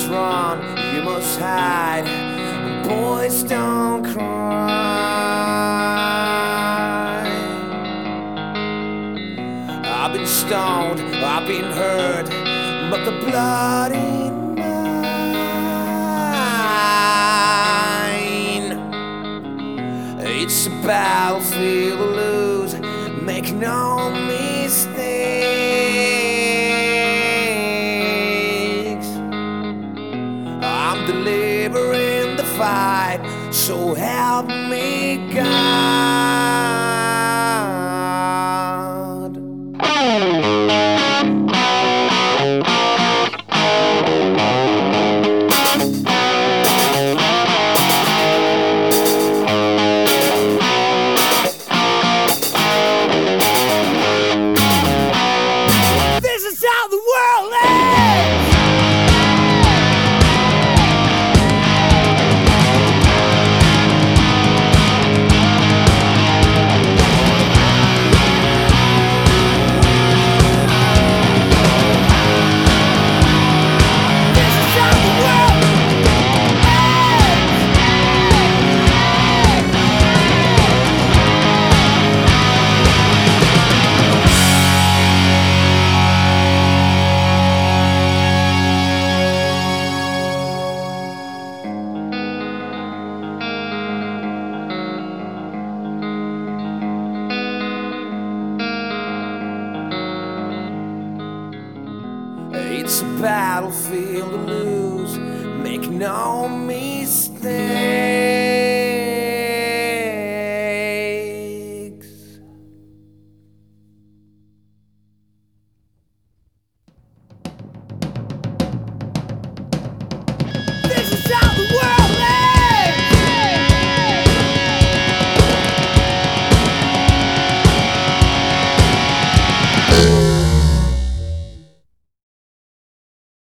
must run, you must hide. Boys don't cry. I've been stoned, I've been hurt, but the blood ain't mine. It's a battlefield to lose, make no mistakes. I'm delivering the fight, so help me God. This is how the world ends. It's a battlefield to lose, make no mistake.